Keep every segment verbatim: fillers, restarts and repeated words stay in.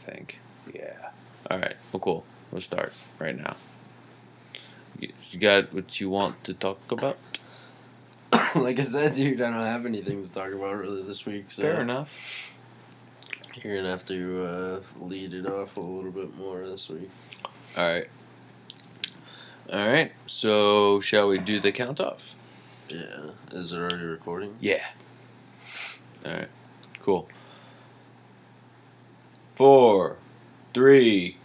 think. Yeah. All right. Well, cool. We'll start right now. You you got what you want to talk about? Like I said, dude, I don't have anything to talk about really this week. So Fair enough. You're gonna have to uh, lead it off a little bit more this week. All right. All right. So, shall we do the count off? Yeah. Is it already recording? Yeah. All right. Cool. Four, three.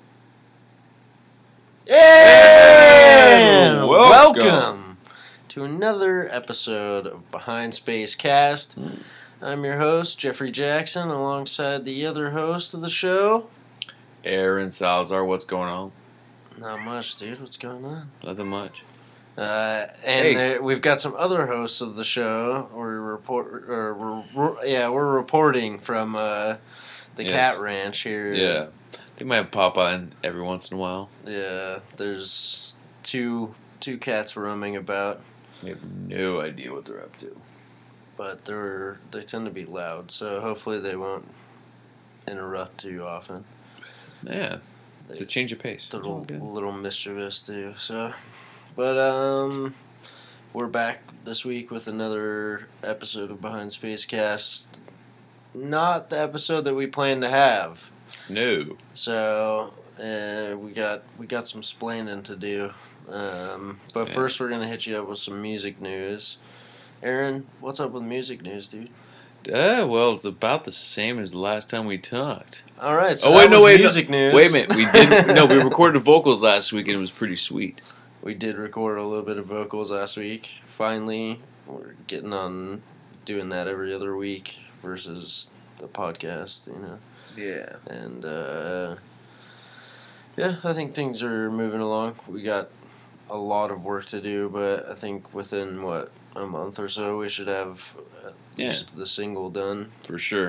And welcome. welcome to another episode of Behind Space Cast. Mm. I'm your host, Jeffrey Jackson, alongside the other host of the show. Aaron Salazar, what's going on? Not much, dude. What's going on? Nothing much. Uh, and Hey. there, we've got some other hosts of the show. We're report, or we're, we're yeah, we're reporting from uh, the Yes. Cat Ranch here. Yeah. They might pop on every once in a while. Yeah. There's two two cats roaming about, We have no idea what they're up to. but they're they tend to be loud. So hopefully they won't interrupt too often. Yeah. It's a change of pace. They're a It's all little, good. little mischievous too. So, but um, we're back this week with another episode of Behind Space Cast. Not the episode that we planned to have. No. So uh, we got we got some splaining to do. Um, but Yeah. first, we're gonna hit you up with some music news. Aaron, what's up with music news, dude? Uh, well, it's about the same as the last time we talked. All right. So oh, that wait, no, was wait. music no, news. Wait a minute. We did. No, we recorded vocals last week and it was pretty sweet. We did record a little bit of vocals last week. Finally, we're getting on doing that every other week versus the podcast, you know. Yeah. And uh, yeah, I think things are moving along. We got a lot of work to do, but I think within what a month or so, we should have at Yeah. least the single done. For sure.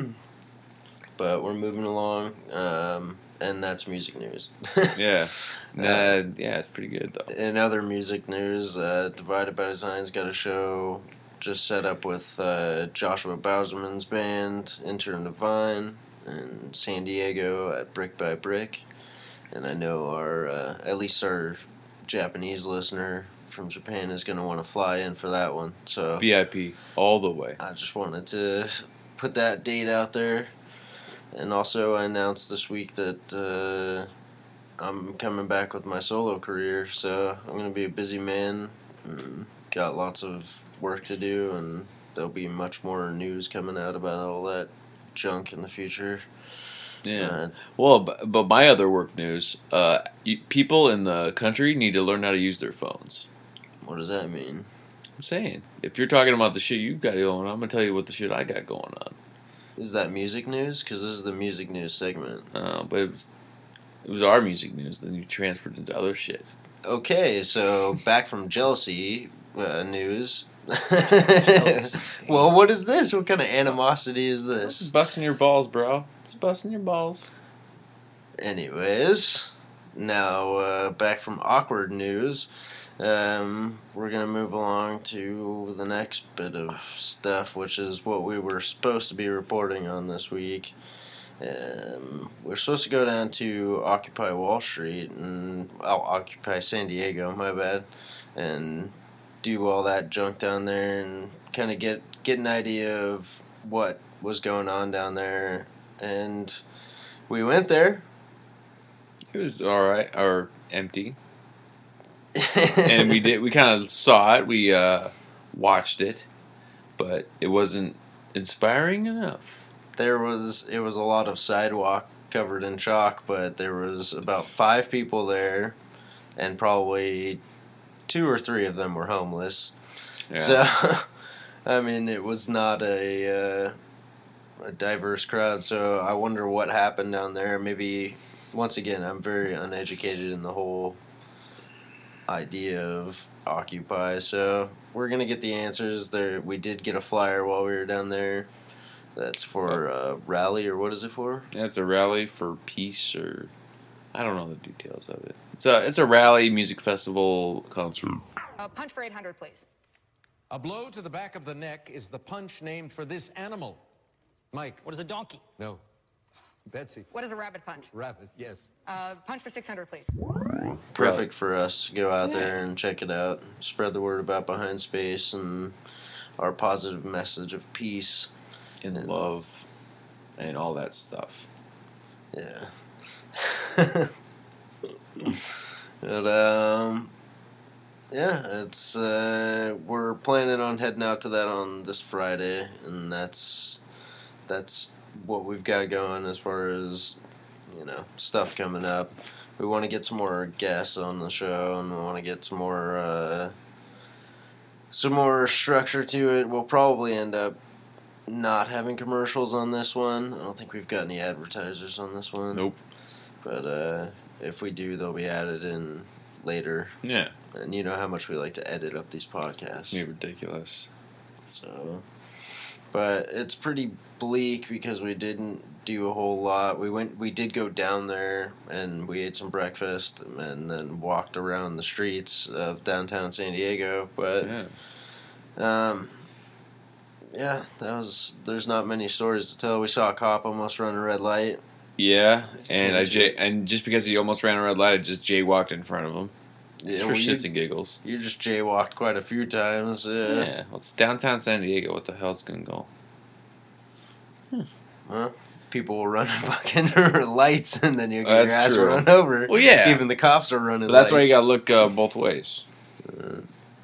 But we're moving along, um, and that's music news. Yeah. Nah, yeah, it's pretty good, though. In other music news, uh, Divided by Design's got a show just set up with uh, Joshua Bauserman's band, Intern Divine, in San Diego at Brick by Brick. And I know our, uh, at least our Japanese listener from Japan is going to want to fly in for that one. So V I P all the way. I just wanted to put that date out there. And also, I announced this week that uh, I'm coming back with my solo career, so I'm going to be a busy man. And got lots of work to do, and there'll be much more news coming out about all that junk in the future. Yeah. Uh, Well, but, but my other work news, uh, you, people in the country need to learn how to use their phones. what does that mean? I'm saying, if you're talking about the shit you've got going on, I'm going to tell you what the shit I got going on. Is that music news? Because this is the music news segment. Uh, but it was, it was our music news, then you transferred into other shit. Okay, so back from jealousy uh, news. Jealousy. Well, what is this? What kind of animosity is It's this? busting your balls, bro. It's busting your balls. Anyways, now uh, back from awkward news. Um, we're gonna move along to the next bit of stuff, which is what we were supposed to be reporting on this week. Um, we're supposed to go down to Occupy Wall Street and oh, Occupy San Diego, my bad, and do all that junk down there and kind of get get an idea of what was going on down there. And we went there. It was all right, or empty. And we did. We kind of saw it. We uh, watched it, but it wasn't inspiring enough. There was it was a lot of sidewalk covered in chalk, but there was about five people there, and probably two or three of them were homeless. Yeah. So, I mean, it was not a uh, a diverse crowd. So I wonder what happened down there. Maybe once again, I'm very uneducated in the whole idea of Occupy. So we're gonna get the answers. There, we did get a flyer while we were down there. That's for uh, rally, or what is it for? Yeah, it's a rally for peace, or I don't know the details of it. It's a it's a rally, music festival, concert. Uh, punch for eight hundred, please. A blow to the back of the neck is the punch named for this animal. Mike. What is a donkey? No. Betsy. What is a rabbit punch? Rabbit, yes. Uh, punch for six hundred, please. Perfect for us to go out Yeah. there and check it out. Spread the word about Behind Space and our positive message of peace. And And- love and all that stuff. Yeah. But, um, yeah, it's, uh, we're planning on heading out to that on this Friday, and that's, that's what we've got going as far as, you know, stuff coming up. We want to get some more guests on the show, and we want to get some more, uh, some more structure to it. We'll probably end up not having commercials on this one. I don't think we've got any advertisers on this one. Nope. But uh, if we do, they'll be added in later. Yeah. And you know how much we like to edit up these podcasts. It's me ridiculous. So, but it's pretty bleak because we didn't do a whole lot. We went, we did go down there and we ate some breakfast and then walked around the streets of downtown San Diego. But Yeah. um, yeah, that was. There's not many stories to tell. We saw a cop almost run a red light. Yeah, and Came I to- j- and just because he almost ran a red light, I just jaywalked in front of him. Yeah, Just for well, you, shits and giggles. you just jaywalked quite a few times. Yeah. Yeah. Well, it's downtown San Diego. What the hell's gonna go? Well, people will run fucking lights, and then you get Oh, your that's ass true. run over. Well, yeah. Even the cops are running. But that's why lights. you gotta look uh, both ways. Uh,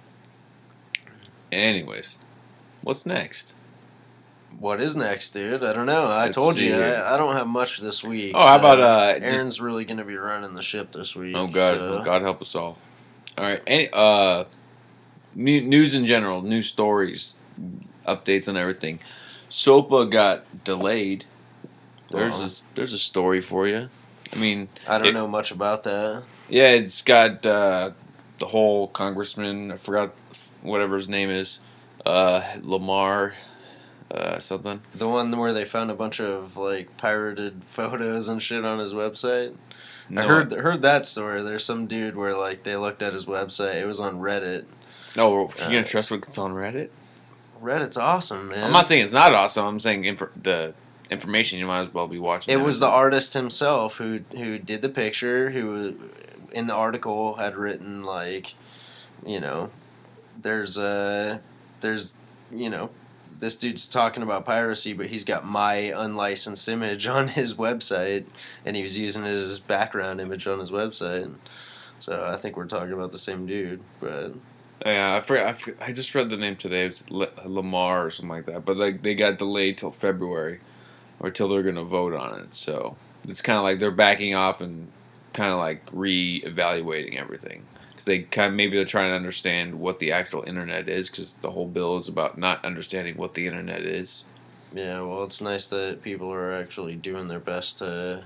Anyways, what's next? What is next, dude? I don't know. I Let's told see you here. I, I don't have much this week. Oh, how so about, uh, just- Aaron's really going to be running the ship this week. Oh God, so- God help us all. All right, any uh, new, news in general, news stories, updates on everything. SOPA got delayed. There's Wow. a there's a story for you. I mean, I don't it- know much about that. yeah, it's got uh, the whole congressman. I forgot whatever his name is. Uh, Lamar, uh, something. The one where they found a bunch of like pirated photos and shit on his website. I No, heard heard that story. There's some dude where like they looked at his website. It was on Reddit. Oh, you uh, gonna trust what's on Reddit? Reddit's awesome, man. I'm not saying it's not awesome. I'm saying infor- the information you might as well be watching. It that. was the artist himself who who did the picture. Who in the article had written like, you know, there's a there's you know, this dude's talking about piracy, but he's got my unlicensed image on his website, and he was using it as his background image on his website. So I think we're talking about the same dude, but Yeah, I forgot, I, forgot- I just read the name today. It's Le- Lamar or something like that. But like they got delayed till February, or till they're gonna vote on it. So it's kind of like they're backing off and kind of like re-evaluating everything because they kind of, maybe they're trying to understand what the actual internet is because the whole bill is about not understanding what the internet is. yeah, well, it's nice that people are actually doing their best to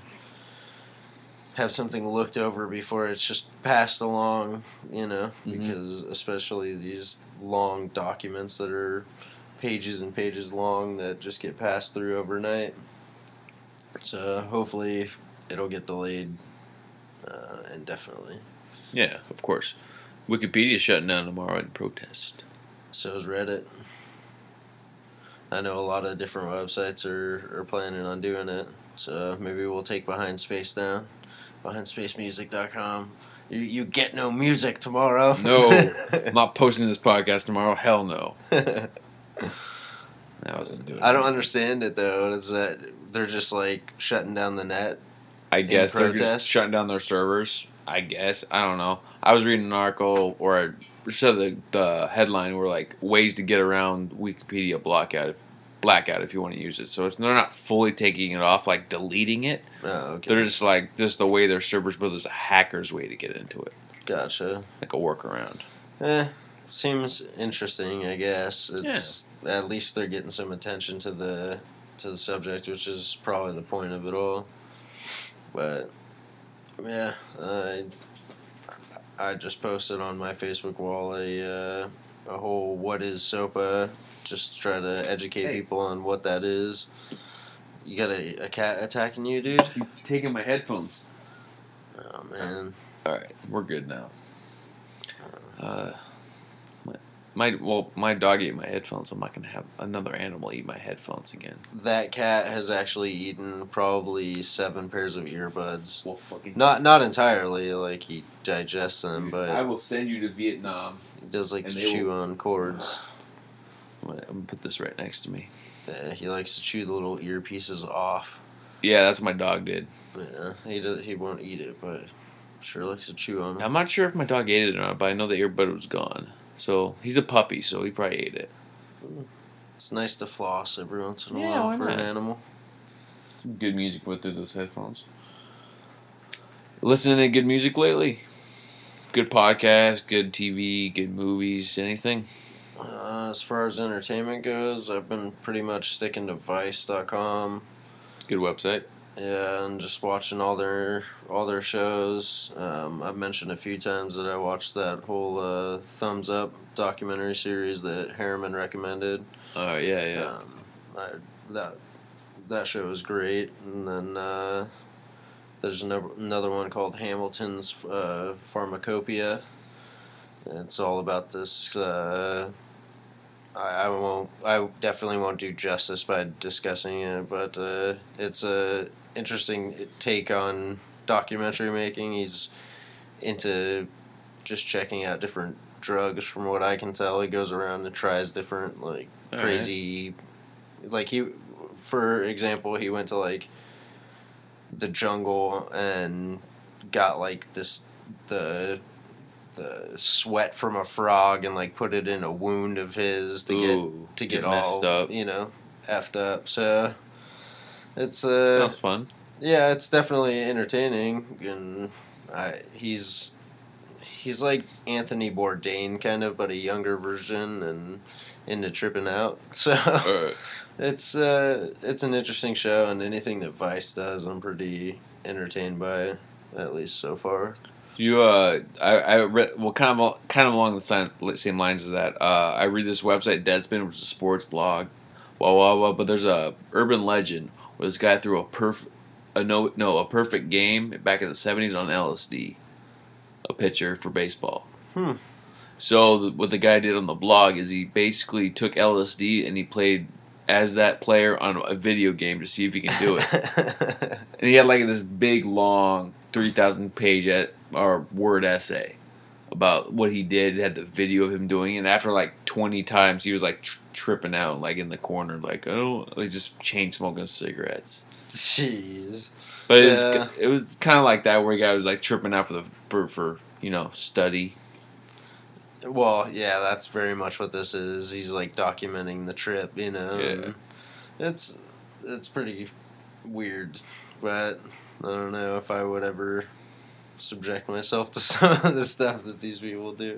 have something looked over before it's just passed along, you know, Mhm. because especially these long documents that are pages and pages long that just get passed through overnight. So hopefully it'll get delayed uh, indefinitely. Yeah, of course. Wikipedia's shutting down tomorrow in protest. So is Reddit. I know a lot of different websites are, are planning on doing it. So maybe we'll take Behind Space down. behind space music dot com. You, you get no music tomorrow. No, I'm not posting this podcast tomorrow. Hell no. I wasn't doing I don't it. understand it though. It's that they're just like shutting down the net. I guess they're protest? just shutting down their servers. I guess. I don't know. I was reading an article or I saw the, the headline were like ways to get around Wikipedia blackout if, blackout if you want to use it. So it's they're not fully taking it off, like deleting it. Oh, okay. They're just like just the way their servers built is a hacker's way to get into it, Gotcha. like a workaround. Eh, seems interesting. I guess it's at least they're getting some attention to the to the subject, which is probably the point of it all. But yeah, I I just posted on my Facebook wall a uh, a whole "What is SOPA?" just to try to educate Hey. people on what that is. You got a, a cat attacking you, dude? He's taking my headphones. Oh man. All right, we're good now. Uh, what? My well, my dog ate my headphones. I'm not gonna have another animal eat my headphones again. That cat has actually eaten probably seven pairs of earbuds. Well, fucking Not not entirely, like he digests them, but I will send you to Vietnam. he does like and to they chew will- on cords. I'm gonna, I'm gonna put this right next to me. Yeah, he likes to chew the little earpieces off. Yeah, that's what my dog did. Yeah, he does, he won't eat it, but sure likes to chew on them. I'm not sure if my dog ate it or not, but I know the earbud was gone. So he's a puppy, so he probably ate it. It's nice to floss every once in a Yeah, why while for an not? animal. Some good music went through those headphones. Listening to good music lately? Good podcast, good T V, good movies, anything? Uh, as far as entertainment goes, I've been pretty much sticking to Vice dot com. Good website. Yeah, and just watching all their all their shows. Um, I've mentioned a few times that I watched that whole uh, Thumbs Up documentary series that Harriman recommended. Oh, yeah, yeah. Um, I, that that show was great, and then uh, there's another another one called Hamilton's uh, Pharmacopoeia. It's all about this. Uh, I, I won't. I definitely won't do justice by discussing it, but uh, it's a interesting take on documentary making. He's into just checking out different drugs. From what I can tell, he goes around and tries different like All crazy. Like he, for example, he went to like the jungle and got like this the the sweat from a frog and like put it in a wound of his to Ooh, get to get, get all messed up. you know effed up. So it's uh Sounds fun. yeah, it's definitely entertaining, and I he's he's like Anthony Bourdain kind of, but a younger version and into tripping out. So Alright. it's uh it's an interesting show, and anything that Vice does, I'm pretty entertained by, at least so far. You, uh, I, I read, well, kind of, kind of along the same, same lines as that. Uh, I read this website, Deadspin, which is a sports blog. Well, well, well, but there's a urban legend where this guy threw a perfect, a no, no, a perfect game back in the seventies on L S D, a pitcher for baseball. Hmm. So what the guy did on the blog is he basically took L S D and he played as that player on a video game to see if he can do it. And he had like this big, long, three thousand page et- or word essay about what he did. It had the video of him doing it. And after like twenty times, he was like tr- tripping out, like in the corner, like, oh, like just chain smoking cigarettes. Jeez. But it Yeah. was, it was kind of like that where the guy was like tripping out for the for, for you know study. Well, yeah, that's very much what this is. He's like documenting the trip, you know. Yeah. and It's it's pretty weird, but I don't know if I would ever subject myself to some of the stuff that these people do.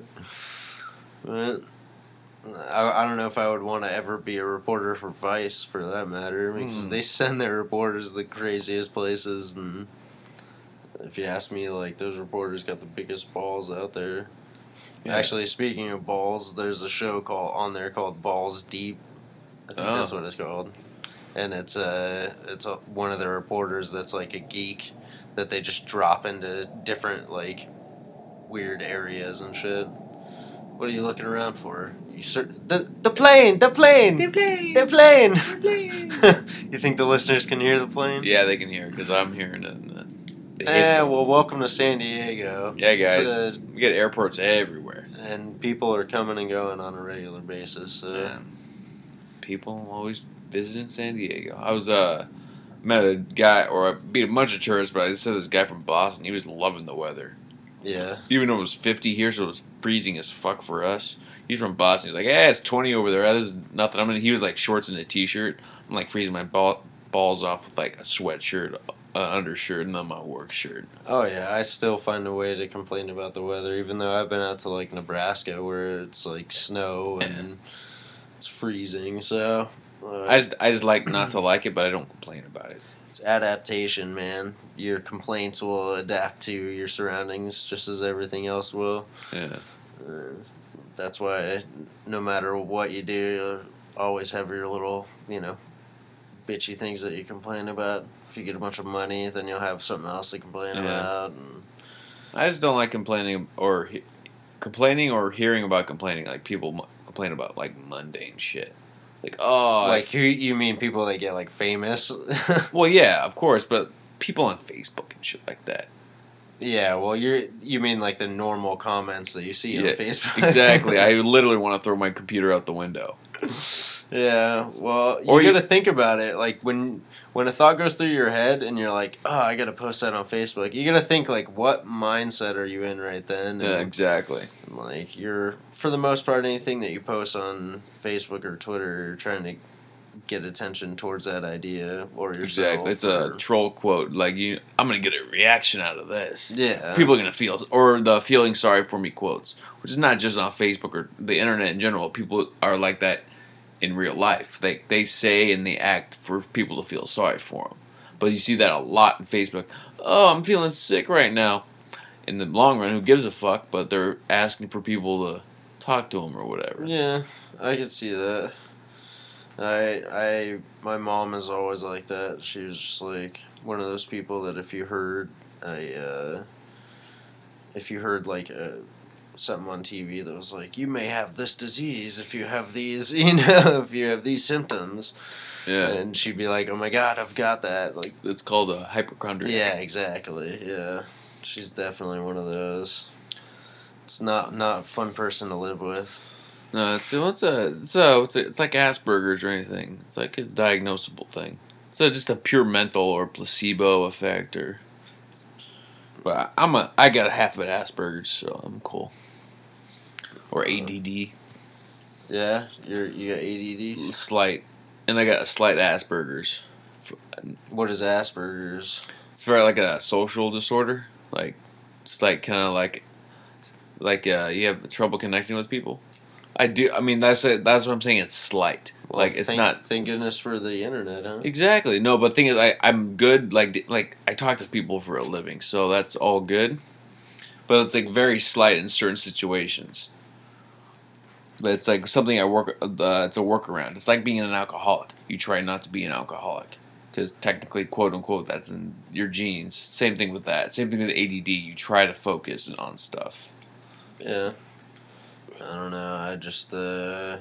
But I, I don't know if I would want to ever be a reporter for Vice, for that matter, because Hmm. they send their reporters the craziest places, and if you ask me, like, those reporters got the biggest balls out there. Yeah. Actually, speaking of balls, there's a show called on there called Balls Deep. I think that's Oh. what it's called, and it's uh it's a, one of the reporters that's like a geek that they just drop into different like weird areas and shit. What are you looking around for? You cer- the the plane, the plane, the plane, the plane. The plane. You think the listeners can hear the plane? Yeah, they can hear because I'm hearing it. in the- the Eh, headphones. well, welcome to San Diego. Yeah, It's, guys, uh, we got airports everywhere. and people are coming and going on a regular basis. So. And people always visiting San Diego. I was uh met a guy, or I beat a bunch of tourists, but I said this guy from Boston. He was loving the weather, Yeah. even though it was fifty here, so it was freezing as fuck for us. He's from Boston. He's like, "Yeah, it's twenty over there. This is nothing." I'm gonna. He was like shorts and a t-shirt. I'm like freezing my ball, balls off with like a sweatshirt, uh, undershirt, and then my work shirt. Oh yeah, I still find a way to complain about the weather, even though I've been out to like Nebraska where it's like snow and it's freezing. So uh, I just I just like not to like it, but I don't complain about it. it's adaptation, man. Your complaints will adapt to your surroundings just as everything else will. Yeah. Uh, that's why no matter what you do, you always have your little, you know, bitchy things that you complain about. If you get a bunch of money, then you'll have something else to complain Yeah. about. And I just don't like complaining or he- complaining or hearing about complaining. Like people m- complain about like mundane shit. Like, oh, I Like, who you mean people that get like famous? well, yeah, of course, but people on Facebook and shit like that. Yeah, well, you're you mean like the normal comments that you see Yeah, on Facebook? exactly. I literally want to throw my computer out the window. Yeah, well, you Or you- gotta think about it. Like when when a thought goes through your head and you're like, oh, I gotta post that on Facebook. You gotta think like, what mindset are you in right then? Yeah, And, exactly. like you're for the most part anything that you post on Facebook or Twitter, you're trying to get attention towards that idea or yourself. Exactly. It's a or- troll quote. Like you, I'm gonna get a reaction out of this. yeah. People are gonna feel, or the feeling sorry for me quotes, which is not just on Facebook or the internet in general. People are like that in real life. They they say and they act for people to feel sorry for them. But you see that a lot in Facebook. Oh, I'm feeling sick right now. In the long run, who gives a fuck? But they're asking for people to talk to them or whatever. Yeah, I could see that. I I my mom is always like that. She was just like one of those people that if you heard a uh, if you heard like a something on T V that was like, you may have this disease if you have these, you know, if you have these symptoms, Yeah, and she'd be like, oh my god, I've got that. Like, it's called a hypochondriac. yeah, exactly. Yeah, she's definitely one of those. It's not not a fun person to live with. No, it's it's a it's a it's, a, it's like Asperger's or anything. It's like a diagnosable thing. It's a, just a pure mental or placebo effect, or. But I'm a I got a half of it Asperger's, so I'm cool. Or A D D, Yeah, you're you got A D D. slight, and I got a slight Asperger's. What is Asperger's? It's very like a social disorder, like it's like kind of like like uh, you have trouble connecting with people. I do. I mean, that's it. That's what I'm saying. It's slight. Well, like it's thank, not Thank goodness for the internet, huh? exactly no. But the thing is, I I'm good. Like like I talk to people for a living, so that's all good. But it's like very slight in certain situations. But it's like something I work. Uh, it's a workaround. It's like being an alcoholic. You try not to be an alcoholic because technically, quote unquote, that's in your genes. Same thing with that. Same thing with A D D. You try to focus on stuff. Yeah. I don't know. I just uh.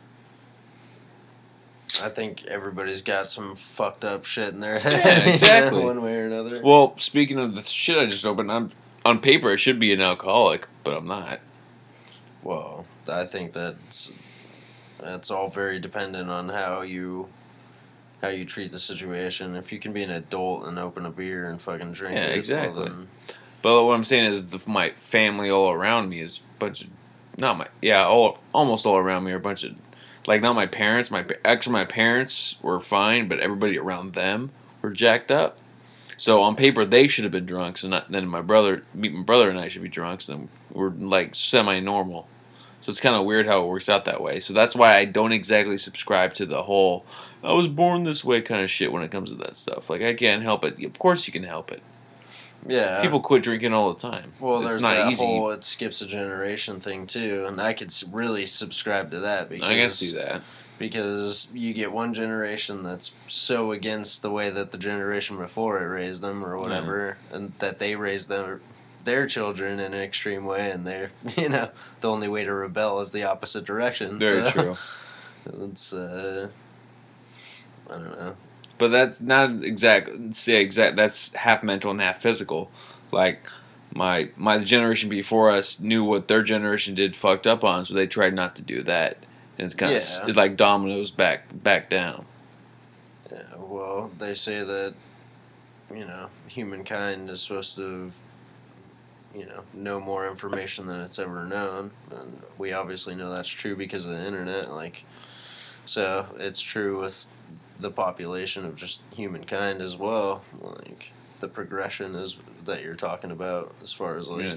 I think everybody's got some fucked up shit in their head. Yeah, exactly. One way or another. Well, speaking of the shit I just opened, I'm on paper I should be an alcoholic, but I'm not. Well, I think that's that's all very dependent on how you how you treat the situation. If you can be an adult and open a beer and fucking drink Yeah, it, exactly. Well then, But what I'm saying is, the, my family all around me is a bunch of, not my, yeah, all almost all around me are a bunch of, like not my parents. My actually my parents were fine, but everybody around them were jacked up. So on paper they should have been drunk. So not, then my brother, me, my brother and I should be drunk. So then we're like semi-normal. So it's kind of weird how it works out that way. So that's why I don't exactly subscribe to the whole "I was born this way" kind of shit when it comes to that stuff. Like, I can't help it. Of course you can help it. yeah. People quit drinking all the time. Well, it's there's not that easy. whole it skips a generation thing too, and I could s- really subscribe to that because I can see that. because you get one generation that's so against the way that the generation before it raised them or whatever, and that they raised them their children in an extreme way, and they're you know the only way to rebel is the opposite direction. Very so true. It's uh, I don't know. But that's not exact. Say exact. That's half mental and half physical. Like my my generation before us knew what their generation did fucked up on, so they tried not to do that. And it's kind Yeah. of it's like dominoes back back down. Yeah, well, they say that, you know, humankind is supposed to, you know, know more information than it's ever known. And we obviously know that's true because of the internet. Like, so it's true with the population of just humankind as well. Like, the progression is that you're talking about as far as, like, Yeah.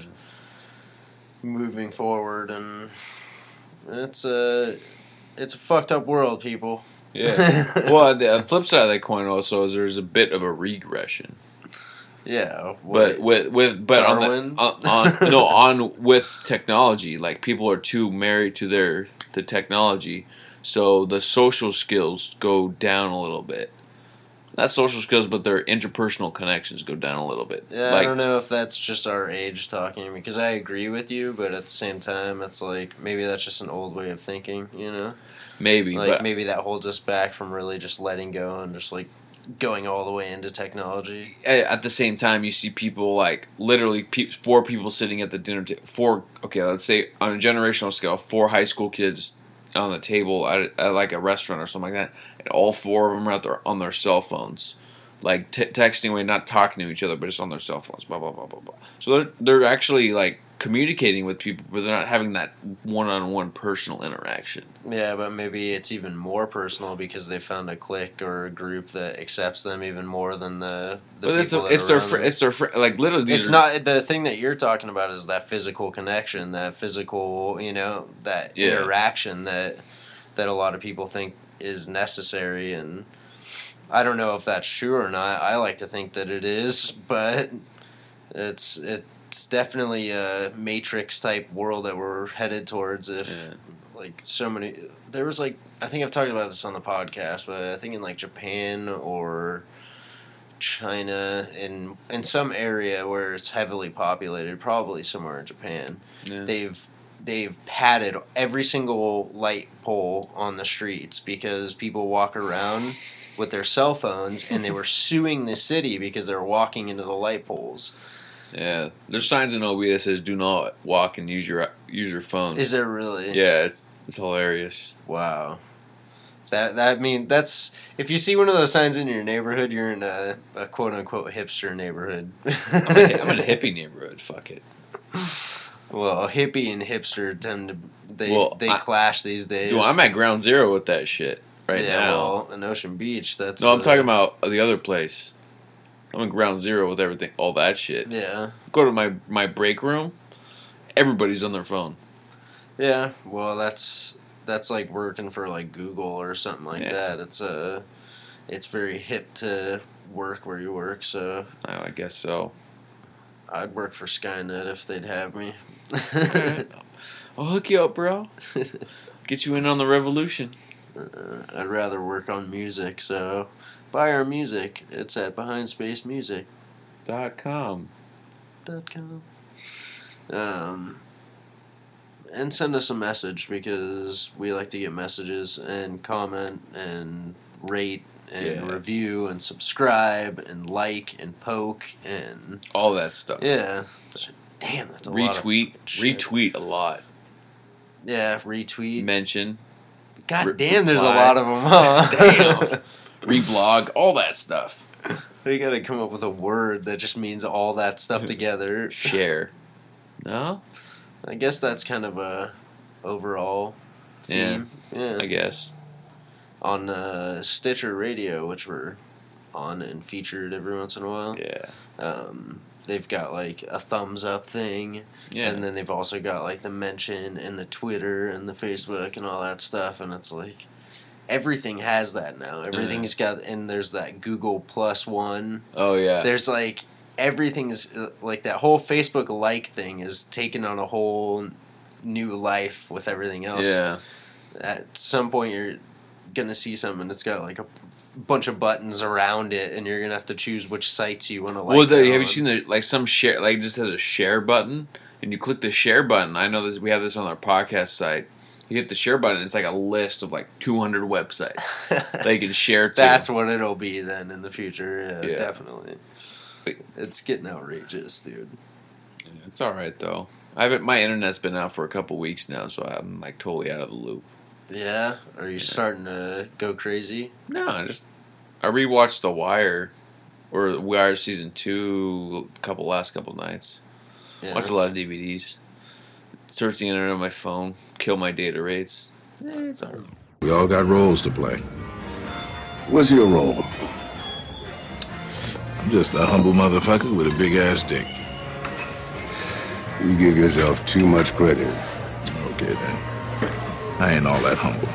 moving forward. And it's a, it's a fucked up world, people. Yeah. Well, the flip side of that coin also is there's a bit of a regression. Yeah, But with with but Darwin? on, the, on on no on with technology, like people are too married to their the technology, so the social skills go down a little bit. not social skills, but their interpersonal connections go down a little bit. Yeah, like, I don't know if that's just our age talking, because I agree with you, but at the same time, it's like, maybe that's just an old way of thinking, you know? Maybe, Like, but maybe that holds us back from really just letting go and just, like, going all the way into technology. at the same time, you see people like literally pe- four people sitting at the dinner table. Four, okay, let's say on a generational scale, four high school kids on the table at, at like a restaurant or something like that, and all four of them are out there on their cell phones, like t- texting away, not talking to each other, but just on their cell phones. Blah blah blah blah blah. So they're they're actually like communicating with people, but they're not having that one-on-one personal interaction. Yeah, but maybe it's even more personal because they found a clique or a group that accepts them even more than the, the But it's, people the, that it's are their around fr- them. it's their fr- like literally these It's are, not the thing that you're talking about is that physical connection, that physical, you know, that Yeah. interaction that that a lot of people think is necessary, and I don't know if that's true or not. I like to think that it is, but it's it's definitely a Matrix type world that we're headed towards. If Yeah. like so many, there was like I think I've talked about this on the podcast, but I think in like Japan or China, in in some area where it's heavily populated, probably somewhere in Japan, yeah. they've they've padded every single light pole on the streets because people walk around with their cell phones, and they were suing the city because they were walking into the light poles. Yeah, there's signs in O B that says "Do not walk and use your use your phone." Is there really? Yeah, it's it's hilarious. Wow. That that mean that's if you see one of those signs in your neighborhood, you're in a, a quote unquote hipster neighborhood. I'm, a, I'm in a hippie neighborhood. Fuck it. Well, hippie and hipster tend to they Well, they I- clash these days. Dude, I'm at ground zero with that shit right yeah, now. well, in Ocean Beach, that's no, I'm uh, talking about the other place. I'm in ground zero with everything, all that shit. Yeah, Go to my my break room. Everybody's on their phone. yeah. Well, that's that's like working for like Google or something like Yeah. that. It's uh, it's very hip to work where you work. So Oh, I guess so. I'd work for Skynet if they'd have me. I'll hook you up, bro. Get you in on the revolution. Uh, I'd rather work on music, so buy our music. It's at behind space music Dot com. dot com. Um, and send us a message because we like to get messages and comment and rate and Yeah. review and subscribe and like and poke and All that stuff. yeah. Damn, that's a lot of Retweet. shit. Retweet a lot. Yeah, retweet. Mention. God re- damn, there's a reply. lot of them, huh? Damn. Reblog. All that stuff. We gotta come up with a word that just means all that stuff together. Share. No? I guess that's kind of a overall theme. Yeah. I guess. On uh, Stitcher Radio, which we're on and featured every once in a while. Yeah. Um, they've got like a thumbs up thing, Yeah. and then they've also got like the mention and the Twitter and the Facebook and all that stuff, and it's like everything has that now. Everything's got, and there's that Google Plus one. oh, yeah. There's like everything's uh, like that whole Facebook like thing is taking on a whole new life with everything else. Yeah. At some point, you're gonna see something that's got like a bunch of buttons around it, and you're gonna have to choose which sites you want to like. Well, the, that have you on. seen the like some share like it just has a share button, and you click the share button. I know this. We have this on our podcast site. You hit the share button. It's like a list of like two hundred websites that you can share to. That's what it'll be then in the future. Yeah, Yeah. definitely. It's getting outrageous, dude. It's all right though. I haven't. My internet's been out for a couple weeks now, so I'm like totally out of the loop. Yeah, are you starting to go crazy? No, I just I rewatched The Wire, or The Wire season two, a couple last couple nights. Yeah. Watched a lot of D V Ds. Search the internet on my phone. Kill my data rates. Eh, it's alright. We all got roles to play. What's your role? I'm just a humble motherfucker with a big ass dick. You give yourself too much credit. Okay then. I ain't all that humble.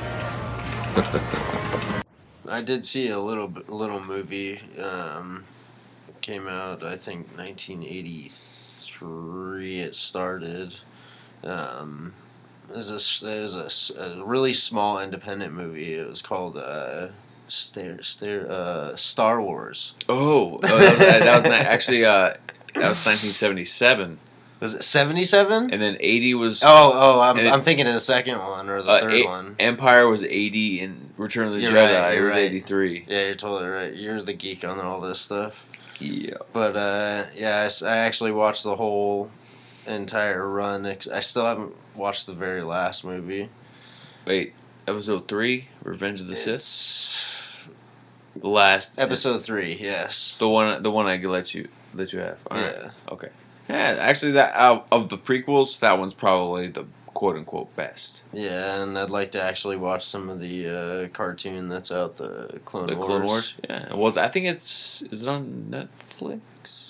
I did see a little bit- little movie. Um, came out, I think, nineteen eighty-three. It started. Um, it was a, it was a s- a really small independent movie. It was called uh, Star, Star, uh, Star Wars. Oh, oh that was, that was ni- actually uh, that was nineteen seventy-seven, Was it seventy-seven? and then eighty was Oh, oh, I'm, and it- I'm thinking of the second one or the uh, third eight- one. Empire was eighty, and Return of the You're Jedi right, it you're was right. eighty-three. Yeah, you're totally right. You're the geek on all this stuff. Yeah. But uh, yeah, I, s- I actually watched the whole entire run. ex- I still haven't watched the very last movie. Wait, episode three, Revenge of the Sith. It's The last episode three. Yes. the one, the one I could let you let you have. All right. Yeah. Okay. Yeah, actually, that out of the prequels, that one's probably the quote unquote best. Yeah, and I'd like to actually watch some of the uh, cartoon that's out, the Clone The Wars. Clone Wars. Yeah. Well, I think it's is it on Netflix?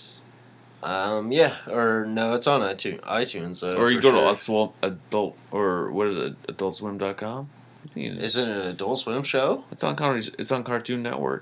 Um, yeah, or no, it's on iTunes. iTunes uh, Or you for go sure. to Adult Swim, adult or what is it? adult swim dot com. I think it is. Is it an Adult Swim show? It's on Comedy. It's on Cartoon Network.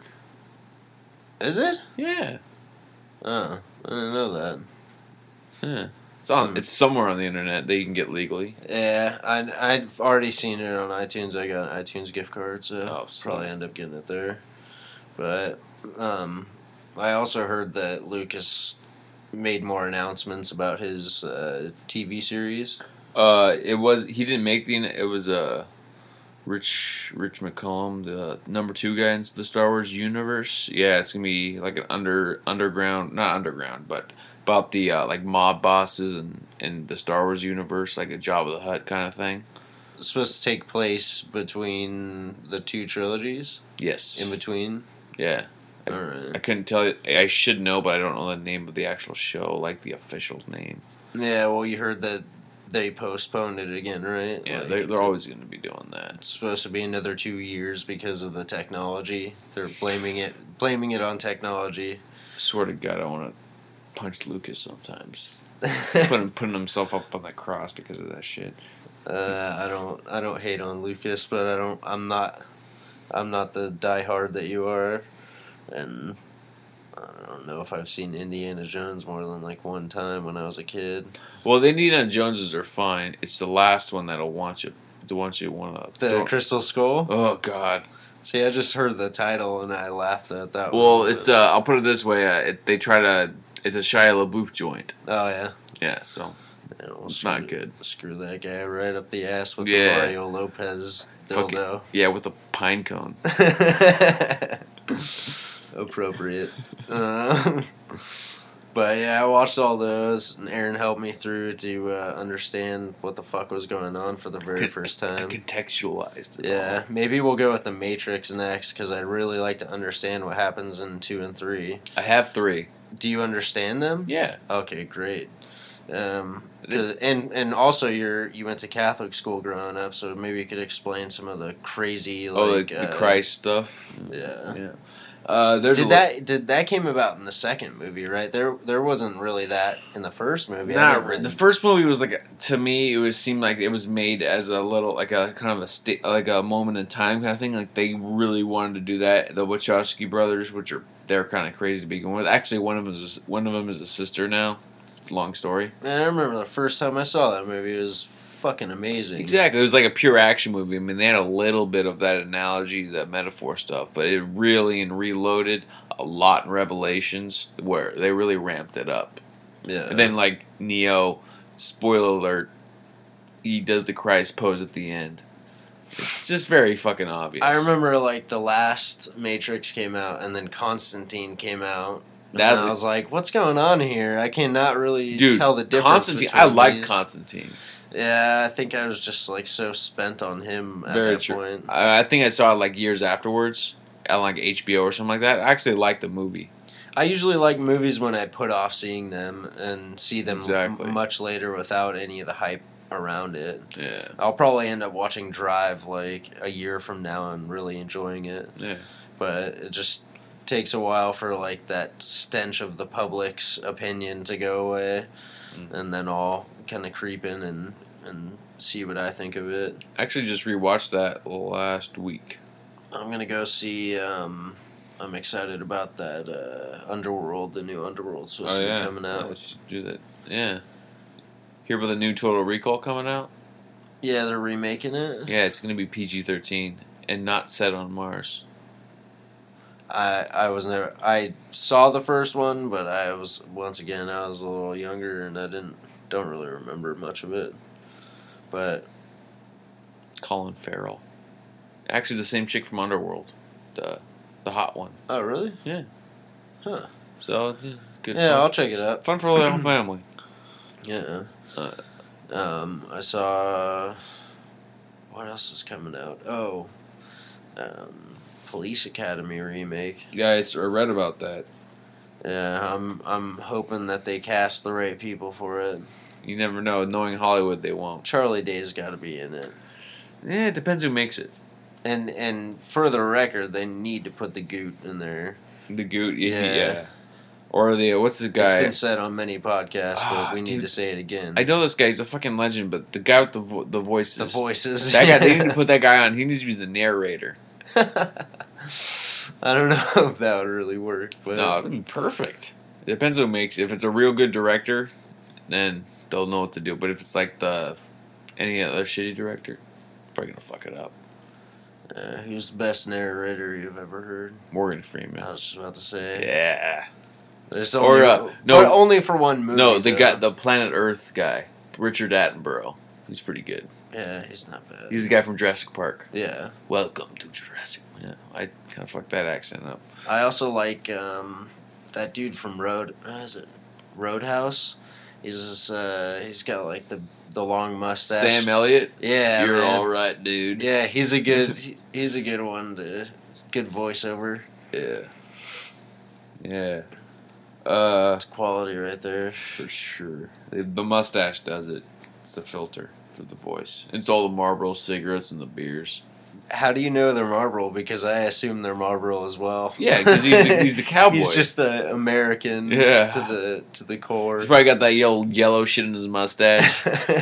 Is it? Yeah. Oh, I didn't know that. Yeah. It's on. Hmm. It's somewhere on the internet that you can get legally. Yeah, I I've already seen it on iTunes. I got an iTunes gift card, so Oh, I'll sweet. probably end up getting it there. But um, I also heard that Lucas made more announcements about his uh, T V series. Uh, it was he didn't make the. It was uh, Rich Rich McCollum, the number two guy in the Star Wars universe. Yeah, it's gonna be like an under underground, not underground, but about the uh, like mob bosses and and the Star Wars universe, like a Jabba the Hutt kind of thing. It's supposed to take place between the two trilogies. Yes. In between. Yeah. I, All right. I couldn't tell you. I should know, but I don't know the name of the actual show, like the official name. Yeah, well, you heard that they postponed it again, right? Yeah, Like, they're, they're always going to be doing that. It's supposed to be another two years because of the technology. They're blaming it, blaming it on technology. I swear to God, I want to punch Lucas sometimes. putting putting himself up on that cross because of that shit. Uh, I don't, I don't hate on Lucas, but I don't, I'm not, I'm not the diehard that you are, and I don't know if I've seen Indiana Jones more than like one time when I was a kid. Well, the Indiana Joneses are fine. It's the last one that'll want you, to want you want to. The Crystal Skull. Oh God. See, I just heard the title and I laughed at that. Well, one, it's but- uh, I'll put it this way. Uh, it, they try to. It's a Shia LaBeouf joint. Oh yeah. Yeah, so Yeah, well, it's screw- not good. Screw that guy right up the ass with Yeah. the Mario Lopez Fucking- dildo. yeah, with the pine cone. Appropriate. Uh, but yeah, I watched all those, and Aaron helped me through to uh, understand what the fuck was going on for the very Con- first I time. contextualized it. Yeah, all. maybe we'll go with the Matrix next because I'd really like to understand what happens in two and three. I have three. Do you understand them? Yeah. Okay, great. Um, 'cause- and and also you're you went to Catholic school growing up, so maybe you could explain some of the crazy like Oh, the, the uh, Christ stuff. Yeah. Yeah. Uh, there's Did a, that did that came about in the second movie, right? There there wasn't really that in the first movie. I Not didn't re- really- the first movie was like a- to me it was seemed like it was made as a little like a kind of a sta- like a moment in time kind of thing. Like they really wanted to do that. The Wachowski brothers, which are they're kind of crazy to begin with. Actually, one of them is one of them is a sister now. Long story. Man, I remember the first time I saw that movie. It was fucking amazing. Exactly. It was like a pure action movie. I mean, they had a little bit of that analogy, that metaphor stuff, but it really in Reloaded, a lot in Revelations, where they really ramped it up. Yeah. And then, like, Neo, spoiler alert, he does the Christ pose at the end. It's just very fucking obvious. I remember like the last Matrix came out, and then Constantine came out. And That's I a- was like, "What's going on here? I cannot really Dude, tell the difference." Constantine, between I like these. Constantine. Yeah, I think I was just like so spent on him at Very that true. point. I, I think I saw it like years afterwards, on like H B O or something like that. I actually liked the movie. I usually like movies when I put off seeing them and see them Exactly. m- much later without any of the hype around it. Yeah. I'll probably end up watching Drive like a year from now and really enjoying it. Yeah. But it just takes a while for like that stench of the public's opinion to go away, Mm. and then I'll kind of creep in and and see what I think of it. I actually just rewatched that last week. I'm gonna go see. Um, I'm excited about that uh, Underworld. The new Underworld supposed Oh to yeah, be coming out. Yeah, let's do that. Yeah. Hear about the new Total Recall coming out? Yeah, they're remaking it. Yeah, it's gonna be P G thirteen and not set on Mars. I I was never. I saw the first one, but I was once again I was a little younger and I didn't don't really remember much of it. But Colin Farrell. Actually, the same chick from Underworld, the the hot one. oh really? Yeah. Huh. So yeah, good. Yeah, fun. I'll check it out. Fun for the whole family. Yeah. Uh, Um, I saw. What else is coming out? Oh, um, Police Academy remake. yeah, it's, I read about that. Yeah, I'm I'm hoping that they cast the right people for it. You never know. Knowing Hollywood, they won't. Charlie Day's got to be in it. Yeah, it depends who makes it. And and for the record, they need to put the Goot in there. The Goot, yeah, yeah. Yeah. Or the what's the It's guy? been said on many podcasts, Ah, but we need dude. to say it again. I know this guy. He's a fucking legend, but the guy with the vo- the voices. the voices. That guy. They need to put that guy on. He needs to be the narrator. I don't know if that would really work, but No, it'd be perfect. It depends who makes it. If it's a real good director, then they'll know what to do. But if it's like the any other shitty director, probably gonna fuck it up. uh, who's the best narrator you've ever heard? Morgan Freeman. I was just about to say. Yeah. There's Or, only, uh, no- but only for one movie. No, the though. guy, the Planet Earth guy, Richard Attenborough. He's pretty good. Yeah, he's not bad. He's the guy from Jurassic Park. yeah. Welcome to Jurassic. Yeah, I kind of fucked that accent up. I also like um, that dude from Road. What is it? Roadhouse. He's just, uh, he's got like the the long mustache. Sam Elliott. Yeah, You're man. all right, dude. Yeah, he's a good. he- he's a good one to good voiceover. Yeah. Yeah. Uh, It's quality right there. for sure. The, the mustache does it. It's the filter for the voice. It's all the Marlboro cigarettes and the beers. How do you know they're Marlboro? Because I assume they're Marlboro as well. Yeah, because he's the, he's the cowboy. He's just the American Yeah. to the to the core. He's probably got that yellow yellow shit in his mustache.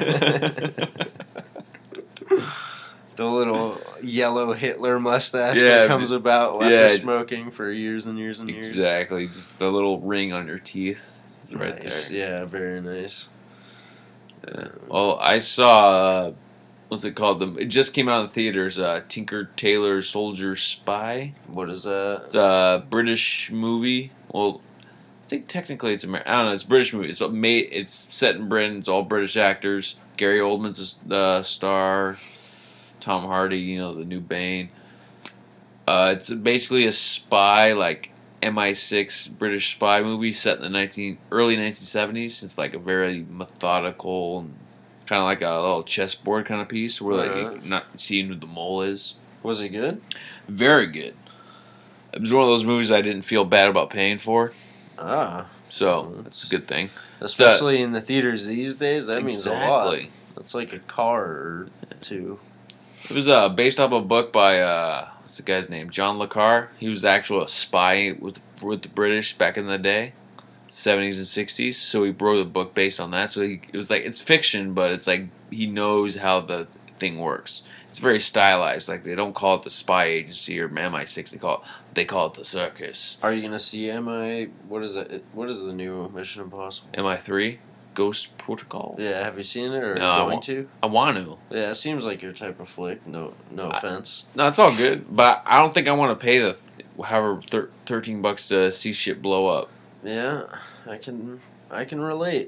The little yellow Hitler mustache Yeah, that comes about after yeah. smoking for years and years and years. Exactly. Just the little ring on your teeth. It's right Nice. there. Yeah, very nice. Yeah. Well, I saw. Uh, what's it called? The, it just came out in theaters. Uh, Tinker Tailor Soldier Spy. What is that? It's a British movie. Well, I think technically it's American. I don't know. It's a British movie. It's made. It's set in Britain. It's all British actors. Gary Oldman's the star. Tom Hardy, you know, the new Bane. Uh, it's basically a spy, like M I six British spy movie set in the nineteen early nineteen seventies. It's like a very methodical and kind of like a little chessboard kind of piece where like Alright. you're not seeing who the mole is. Was it good? Very good. It was one of those movies I didn't feel bad about paying for, Ah, so that's a good thing. especially in the theaters these days. That means a lot. Exactly. That's like a car or two. It was uh, based off a book by uh, what's the guy's name? John Le Carre. He was actually a spy with with the British back in the day, seventies and sixties. So he wrote a book based on that. So he, it was like it's fiction, but it's like he knows how the thing works. It's very stylized. Like they don't call it the spy agency or M I six. They call it they call it the circus. Are you gonna see M I? What is it? What is the new Mission Impossible? M I three, Ghost Protocol. Yeah, have you seen it or No, I going won't. to? I want to. Yeah, it seems like your type of flick. No, no I- offense. No, it's all good, but I don't think I want to pay the however thir- thirteen bucks to see shit blow up. Yeah, I can. I can relate.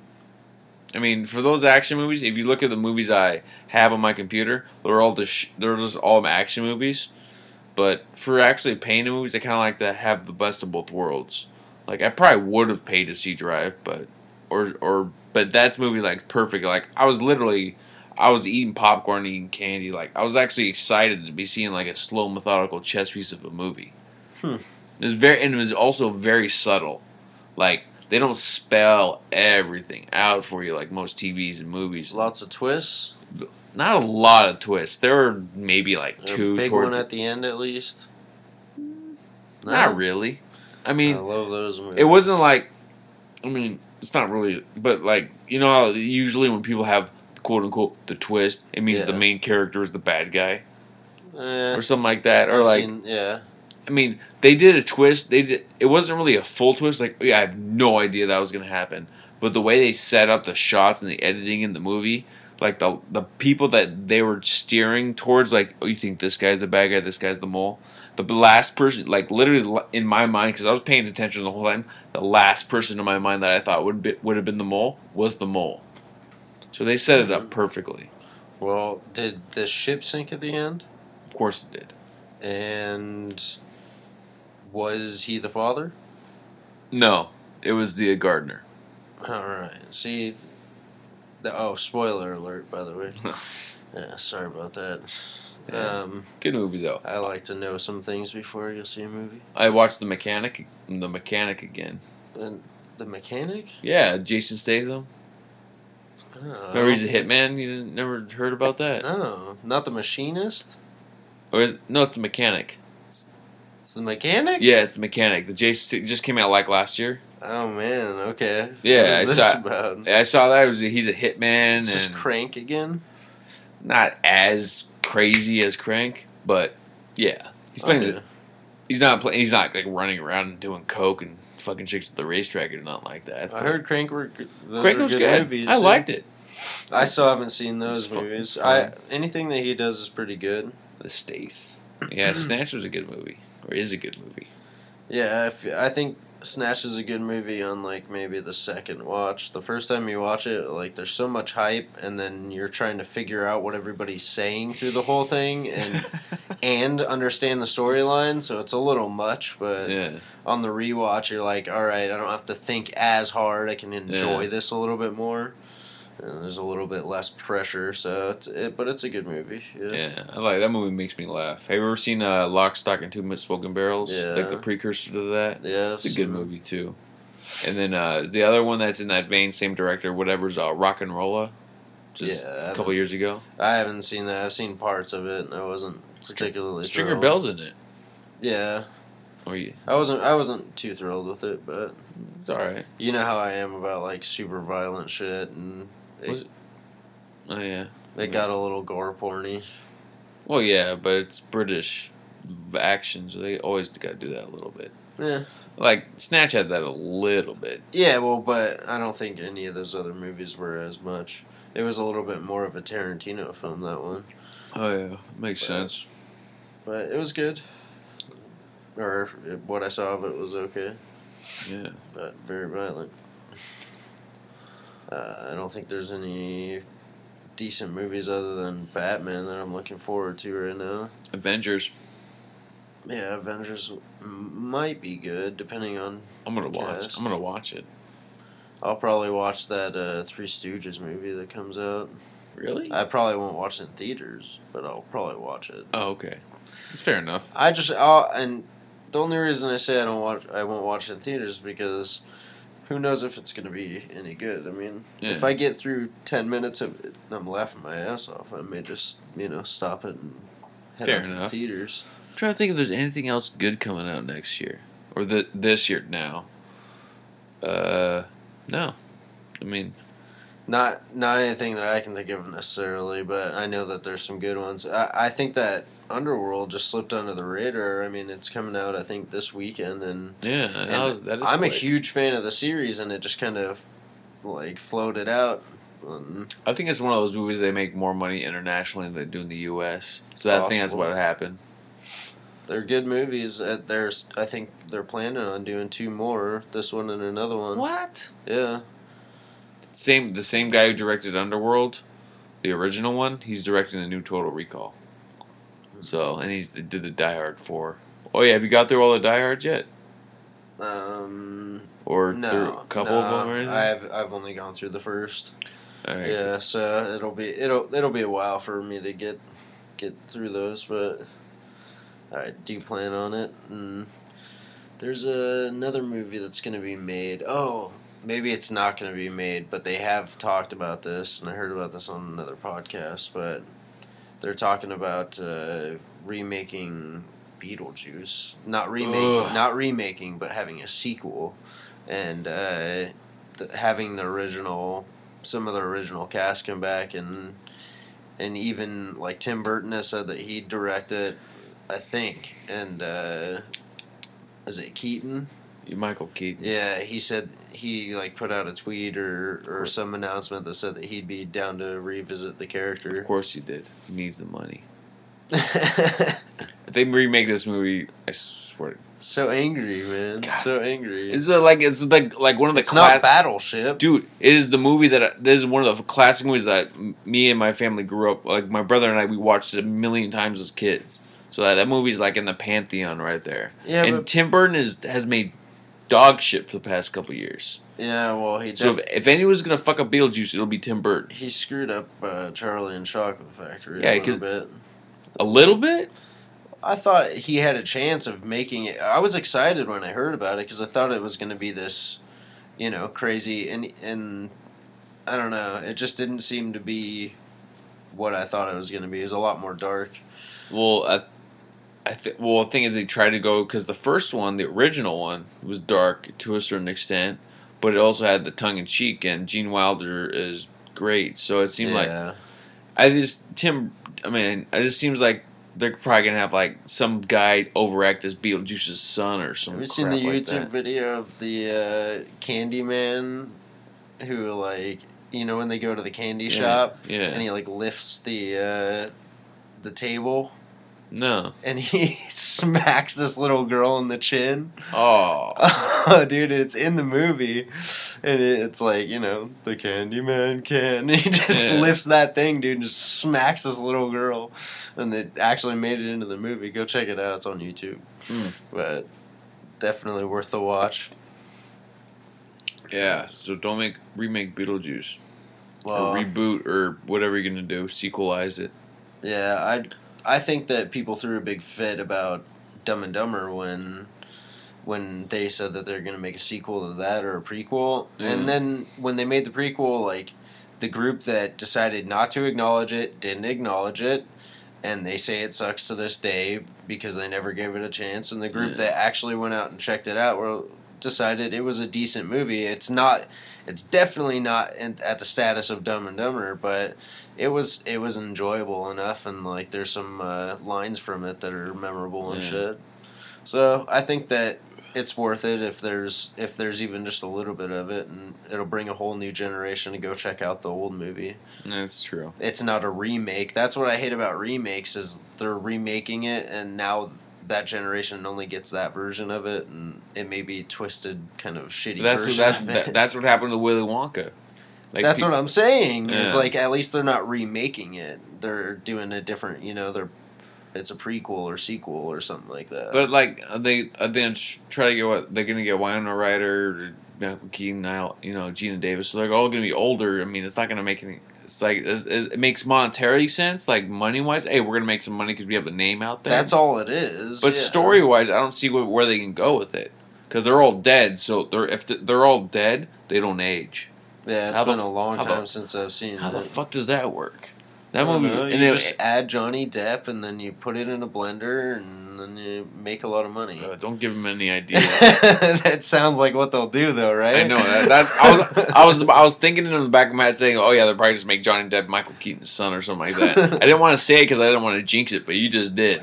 I mean, for those action movies, if you look at the movies I have on my computer, they're all just sh- they're just all action movies. But for actually paying the movies, I kind of like to have the best of both worlds. Like I probably would have paid to see Drive, but or or but that's movie like perfect. Like I was literally, I was eating popcorn, eating candy. Like I was actually excited to be seeing like a slow, methodical chess piece of a movie. Hmm. It was very and it was also very subtle. Like they don't spell everything out for you like most T Vs and movies. Lots of twists. Not a lot of twists. There were maybe like A two big towards one the- at the end, at least. No? Not really. I mean, I love those movies. it wasn't like. I mean, it's not really, but like you know how usually when people have quote unquote the twist, it means the Yeah. main character is the bad guy Eh, or something like that, or I've like seen- yeah. I mean, they did a twist. They did. It wasn't really a full twist. Like, yeah, I have no idea that was gonna happen. But the way they set up the shots and the editing in the movie, like the the people that they were steering towards, like, oh, you think this guy's the bad guy, this guy's the mole. The last person, like literally in my mind, because I was paying attention the whole time, the last person in my mind that I thought would be, would have been the mole was the mole. So they set it up perfectly. Well, did the ship sink at the end? Of course it did. And was he the father? No, it was the gardener. All right. See, the, oh, spoiler alert, by the way. Yeah, sorry about that. Yeah. Um, Good movie though. I like to know some things before I go see a movie. I watched the mechanic, the mechanic again. And the mechanic? Yeah, Jason Statham. Oh, Remember he's a hitman? You didn't, never heard about that? No, not the machinist. Or is, no, it's the mechanic. It's the mechanic. Yeah, it's the mechanic. The Jason it just came out like last year. Oh man. Okay. Yeah, What is I this saw. about? I saw that. It was he's a hitman Just and Crank again. not as crazy as Crank, but yeah, he's playing. Okay. The, he's not playing. He's not like running around and doing coke and fucking chicks at the racetrack or nothing like that. I heard Crank were g- those Crank were was good, good. movies. I yeah. liked it. I still haven't seen those It's fu- movies. it's I fun. anything that he does is pretty good. The Stath. Yeah, Snatch was a good movie, or is a good movie. Yeah, if, I think Snatch is a good movie on like maybe the second watch. The first time you watch it, like there's so much hype, and then you're trying to figure out what everybody's saying through the whole thing, and and understand the storyline. So it's a little much, but Yeah. on the rewatch, you're like, all right, I don't have to think as hard. I can enjoy Yeah. this a little bit more. And there's a little bit less pressure, so it's it, but it's a good movie. Yeah. Yeah, I like that movie. Makes me laugh. Have you ever seen uh, Lock, Stock, and Two Smoking Barrels? Yeah. Like the precursor to that. Yeah, It's a good movie too. And then uh, the other one that's in that vein, same director, whatever's uh, Rock and Rolla, just Yeah, I a couple years ago. I haven't seen that. I've seen parts of it, and I wasn't particularly Stringer thrilled. Bell's in it. Yeah, Or you? I wasn't. I wasn't too thrilled with it, but It's all right. you know how I am about like super violent shit, and Was it, it? Oh yeah. it got a little gore porny. Well, yeah, but it's British action, so they always got to do that a little bit. Yeah, Like Snatch had that a little bit. yeah. Well, but I don't think any of those other movies were as much. It was a little bit more of a Tarantino film, that one, Oh yeah, makes But- sense. but it was good. Or what I saw of it was okay, Yeah. but very violent. Uh, I don't think there's any decent movies other than Batman that I'm looking forward to right now. Avengers. Yeah, Avengers m- might be good depending on. I'm gonna watch. Cast. I'm gonna watch it. I'll probably watch that uh, Three Stooges movie that comes out. Really? I probably won't watch it in theaters, but I'll probably watch it. Oh, okay. It's fair enough. I just I'll, and the only reason I say I don't watch I won't watch it in theaters is because who knows if it's gonna be any good. I mean, Yeah. if I get through ten minutes of it and I'm laughing my ass off, I may just you know stop it and head Fair out to the enough. theaters. I'm trying to think if there's anything else good coming out next year or the this year now. Uh, no. I mean, Not not anything that I can think of necessarily, but I know that there's some good ones. I, I think that Underworld just slipped under the radar. I mean, it's coming out I think this weekend, and, yeah, and that was, that is I'm a quick. huge fan of the series, and it just kind of like floated out. Um, I think it's one of those movies they make more money internationally than they do in the U S. So I think that's Possible. what happened. they're good movies. Uh, There's I think they're planning on doing two more. This one and another one. What? Yeah. Same the same guy who directed Underworld, the original one. He's directing the new Total Recall. So and he's did the Die Hard four. Oh yeah, have you got through all the Die Hards yet, Um. or No. through a couple no, of them or anything? I've I've only gone through the first. All right. Yeah, so it'll be it'll it'll be a while for me to get get through those, but I do plan on it. And there's a, another movie that's going to be made. Oh, maybe it's not going to be made, but they have talked about this, and I heard about this on another podcast. But they're talking about uh, remaking Beetlejuice, not remaking, Ugh. not remaking, but having a sequel, and uh, th- having the original. Some of the original cast come back, and and even like Tim Burton has said that he'd direct it, I think. And uh, is it Keaton? Michael Keaton. Yeah, he said he like put out a tweet or or some announcement that said that he'd be down to revisit the character. Of course he did. He needs the money. If they remake this movie, I swear. So angry, man. God. So angry. It's uh, like it's like like one of the It's cla- not Battleship. Dude, it is the movie that I, this is one of the classic movies that m- me and my family grew up. Like my brother and I, we watched it a million times as kids. So that, that movie's like in the pantheon right there. Yeah, and but- Tim Burton is has made dog shit for the past couple years. Yeah, well, he So def- if, if anyone's gonna fuck up Beetlejuice, it'll be Tim Burton. he screwed up uh, Charlie and Chocolate Factory Yeah, a little 'cause- bit. A little bit. I thought he had a chance of making it. I was excited when I heard about it because I thought it was going to be this, you know, crazy and and I don't know. It just didn't seem to be what I thought it was going to be. It was a lot more dark. Well, I, I think. Well, I think they tried to go because the first one, the original one, was dark to a certain extent, but it also had the tongue in cheek, and Gene Wilder is great. So it seemed like yeah. I just Tim. I mean, it just seems like they're probably gonna have like some guy overact as Beetlejuice's son or some. Have you crap seen the like YouTube that. video of the uh, Candyman who, like, you know, when they go to the candy Yeah, shop yeah. and he, like, lifts the uh, the table No. and he smacks this little girl in the chin? Oh. Oh, dude, it's in the movie, and it's like, you know, the Candyman can. He just Yeah. lifts that thing, dude, and just smacks this little girl, and it actually made it into the movie. Go check it out; it's on YouTube. Mm. But definitely worth the watch. Yeah. So don't make remake Beetlejuice Well, or reboot or whatever you're gonna do. Sequelize it. yeah, I I think that people threw a big fit about Dumb and Dumber when. when they said that they're going to make a sequel to that or a prequel. Yeah. And then when they made the prequel, like, the group that decided not to acknowledge it didn't acknowledge it, and they say it sucks to this day because they never gave it a chance. And the group Yeah. that actually went out and checked it out well, decided it was a decent movie. It's not, it's definitely not in, at the status of Dumb and Dumber, but it was it was enjoyable enough, and, like, there's some uh, lines from it that are memorable and Yeah. shit. So I think that it's worth it if there's if there's even just a little bit of it, and it'll bring a whole new generation to go check out the old movie. That's true. It's not a remake. That's what I hate about remakes is they're remaking it, and now that generation only gets that version of it, and it may be twisted, kind of shitty That's version that's of it. that, that's what happened to Willy Wonka. Like That's pe- what I'm saying. Is Yeah. like at least they're not remaking it. They're doing a different. You know, they're it's a prequel or sequel or something like that. But like are they are they gonna try to get what they're gonna get Winona Ryder, Michael Keaton, Niall- you know, Gina Davis. So they're all gonna be older. I mean, it's not gonna make any. It's like it's, it makes monetarily sense, like money wise. Hey, we're gonna make some money because we have the name out there. that's all it is. But yeah. story wise, I don't see where, where they can go with it because they're all dead. So they're if they're all dead, they don't age. Yeah, it's How the been a f- long how the- time since I've seen How it. the fuck does that work? That I don't movie, know, and you it, just add Johnny Depp and then you put it in a blender and then you make a lot of money. uh, don't give him any ideas. That sounds like what they'll do, though, right? I know that. that I was, I was, I was thinking in the back of my head saying, "Oh yeah, they'll probably just make Johnny Depp Michael Keaton's son or something like that." I didn't want to say it because I didn't want to jinx it, but you just did.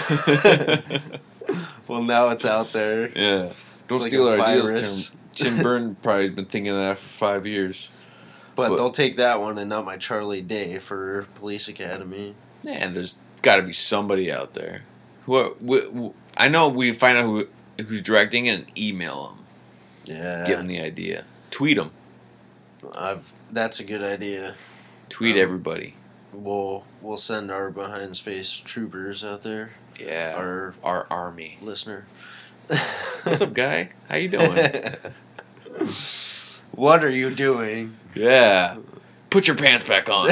Well, now it's out there. Yeah, don't like steal a our ideas, virus. Tim. Tim Burton probably been thinking of that for five years. But, But- they'll take that one and not my Charlie Day for Police Academy. Man, there's got to be somebody out there. Who, who, I know we find out who who's directing it and email them, Yeah. give them the idea, tweet them, I've that's a good idea. tweet Um, everybody. We'll we'll send our behind space troopers out there. Yeah, our, Our our army. listener. What's up, guy? How you doing? What are you doing? Yeah, put your pants back on.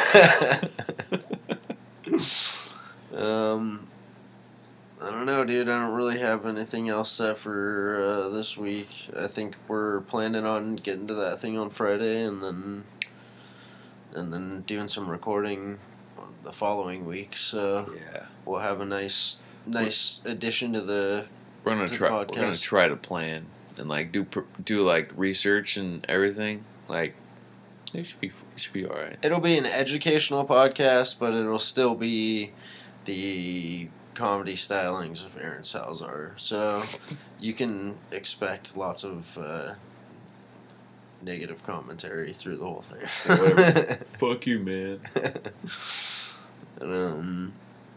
um, I don't know, dude. I don't really have anything else set for uh, this week. I think we're planning on getting to that thing on Friday, and then and then doing some recording on the following week. So Yeah, we'll have a nice nice addition to the. we're gonna To the try. We're gonna podcast. try to plan and like do pr- do like research and everything. Like it should be it should be all right. It'll be an educational podcast, but it'll still be the comedy stylings of Aaron Salzar. So you can expect lots of uh, negative commentary through the whole thing. Fuck you, man. um,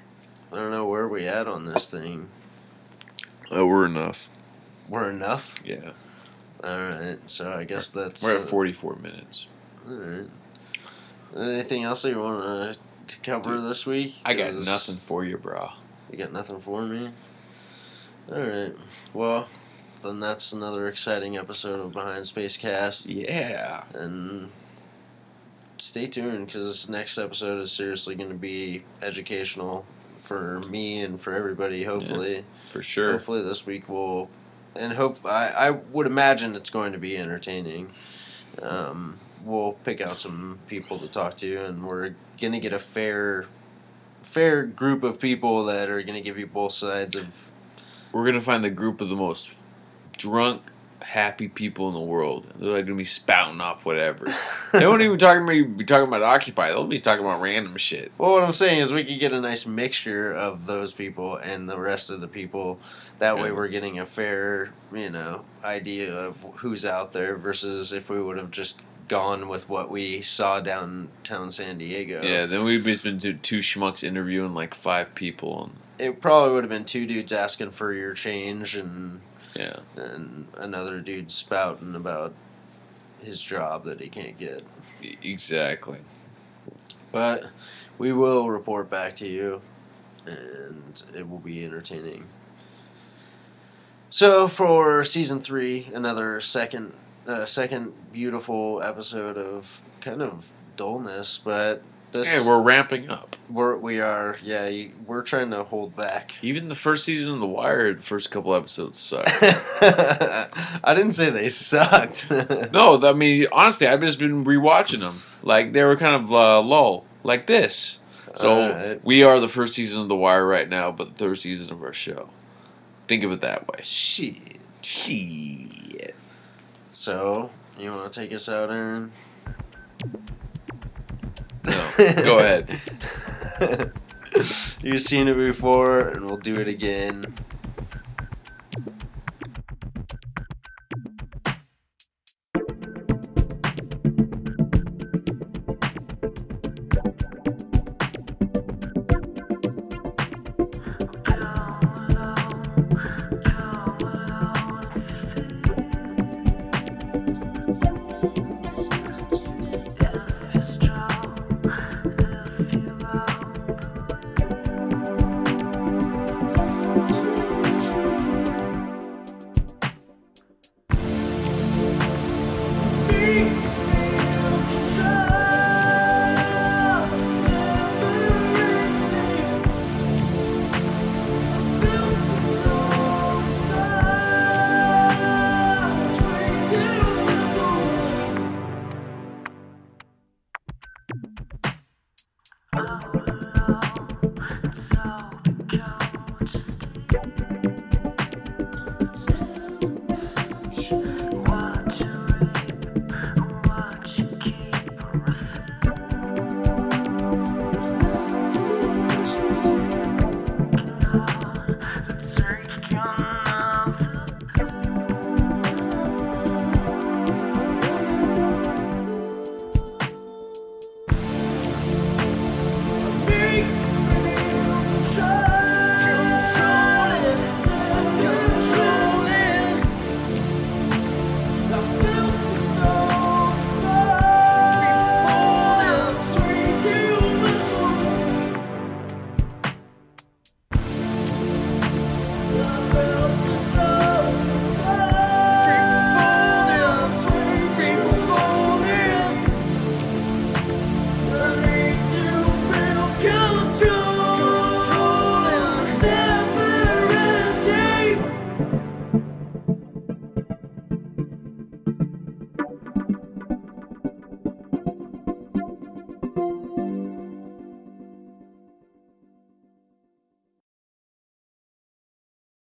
I don't know where we at on this thing. Oh, we're enough. We're enough? Yeah. Alright, so I guess that's... We're at uh, forty-four minutes. Alright. Anything else that you want to cover Dude, this week? I got 'Cause nothing for you, bro. You got nothing for me? Alright. Well, then that's another exciting episode of Behind Space Cast. Yeah. And stay tuned, because this next episode is seriously going to be educational for me and for everybody, hopefully. Yeah, for sure. Hopefully this week will... And hope I, I would imagine it's going to be entertaining. Um, we'll pick out some people to talk to, and we're going to get a fair... fair group of people that are going to give you both sides of... We're going to find the group of the most drunk, happy people in the world. They're like going to be spouting off whatever. They won't even talking about, be talking about Occupy. They'll be talking about random shit. Well, what I'm saying is we could get a nice mixture of those people and the rest of the people. That way Yeah. we're getting a fair, you know, idea of who's out there versus if we would have just gone with what we saw downtown San Diego. Yeah, then we've just been two, two schmucks interviewing like five people. And, It probably would have been two dudes asking for your change and yeah. and another dude spouting about his job that he can't get. E- Exactly. But we will report back to you, and it will be entertaining. So for season three, another second, uh, second beautiful episode of kind of dullness, but this Yeah, we're ramping up. we're we are yeah you- we're trying to hold back. Even the first season of The Wire, the first couple episodes sucked. I didn't say they sucked. No, I mean, honestly, I've just been rewatching them. Like, they were kind of uh, lull. Like this. So, Alright. we are the first season of The Wire right now, but the third season of our show. Think of it that way. Shit. Shit. So you want to take us out, Aaron? No, go ahead. You've seen it before, and we'll do it again.